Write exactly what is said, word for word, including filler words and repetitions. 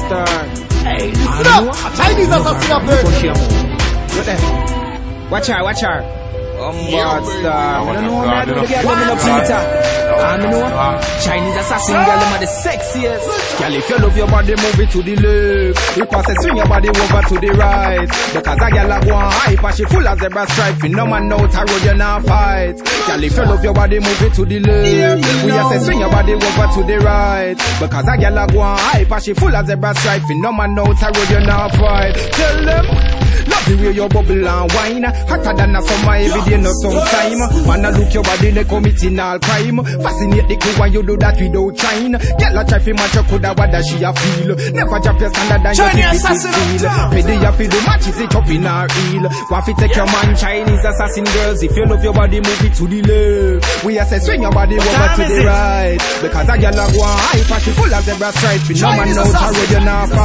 monster. Hey, listen up! A Chinese assassin up there! What the? Watch her, watch her. Oh, monster. I don't know what to do. Get them in a Peter. I know. Chinese assassin girl, them are the sexiest. Girl, if you love your body, move it to the left. You pass it, swing your body over to the right. Because a girl a go on hype, and she full of zebra stripe. No man know how road you not fight. Girl, if you love your body, move it to the left. We just say swing your body over to the right. Because a girl a go on hype, and she full of zebra stripe. No man know how road you not fight. Tell them. Love the way you bubble and wine. Hotter than a summer every day, no sometime. Man, I look your body, they committing all crime. Fascinate the crew when you do that without trying. Get la try fi match you coulda what that she a feel. Never drop your standard and you keep it feel. Pay ya fi the match is it up in her heel. Want fi take your man, Chinese assassin girls. If you love your body, move it to the left. We a say swing your body over to the right. Because a girl a go on hype and she full of zebra stripe. No man knows how you not